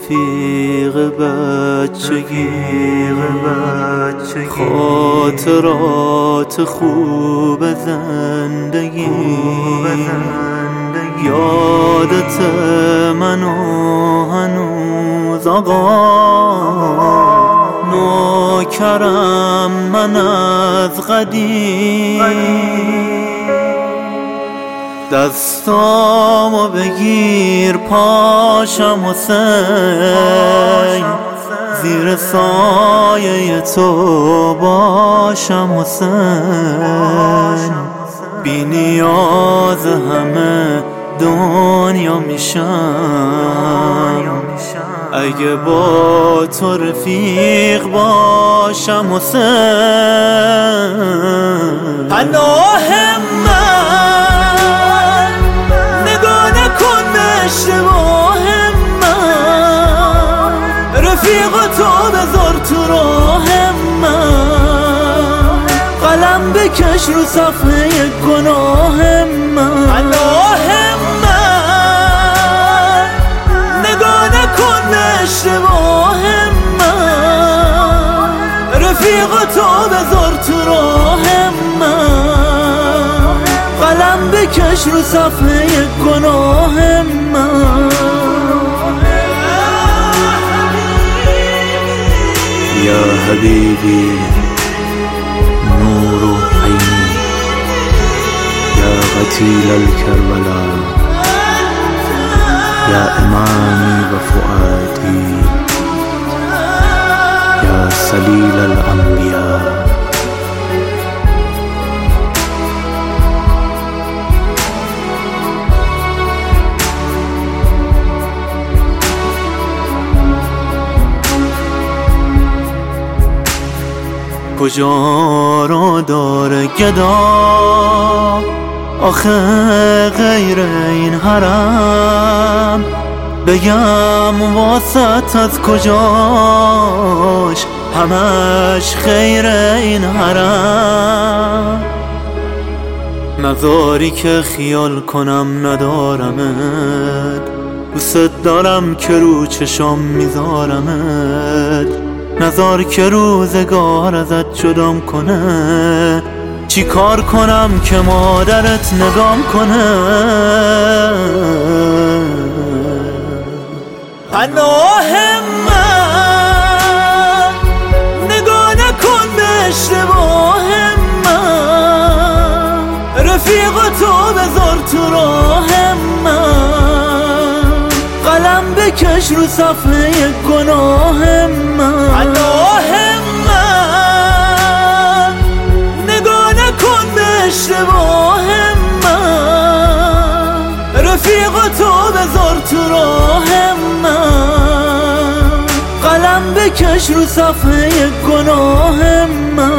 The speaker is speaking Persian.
رفیق بچگی، خاطرات خوب زندگی، یادت منو هنوز آقا، نوکرم من از قدیم. دستامو بگیر پاشم حسین، زیر سایه تو باشم حسین. بی نیاز همه دنیا میشم، اگه با تو رفیق باشم حسین. پناه من نگاه نکن به اشتباه من، رفیق تو بذار تو راه من، قلم بکش رو صفحه گناه من. پناه من نگاه نکن به اشتباه من، رفیق تو بذار تو راه من، قلم بکش رو صفحه گناه من. یا حبیبی نور عینی، یا قتیل الکربلا، یا امامی و فؤادی، یا سلیل الانبیاء. کجا رو داره گدا آخه غیر این حرم، بگم واسط از کجاش همش خیر این حرم. نذاری که خیال کنم ندارمت، دوست دارم که رو چشام میذارمت، نذار که روزگار ازت جدام کنه، چی کار کنم که مادرت نگام کنه. پناه من نگاه نکن به اشتباه من، رفیق تو بذار تو راه من، قلم بکش رو صفحه گناه من. پناه من نگاه نکن به اشتباه من، رفیق تو بذار تو راه من، قلم بکش رو صفحه گناه من.